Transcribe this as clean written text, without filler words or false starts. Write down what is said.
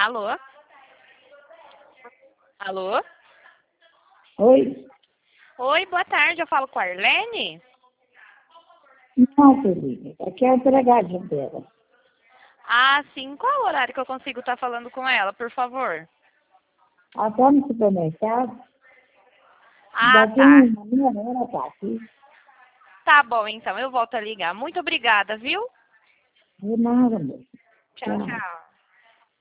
Alô? Alô? Oi? Oi, boa tarde. Eu falo com a Arlene? Não, Felipe. Aqui é a empregadinha dela. Ah, sim. Qual é o horário que eu consigo estar falando com ela, por favor? Ela está no supermercado. Ah, Daqui tá. uma meia hora está aqui. Tá bom, então. Eu volto a ligar. Muito obrigada, viu? De nada, moço. Tchau, Tchau. tchau.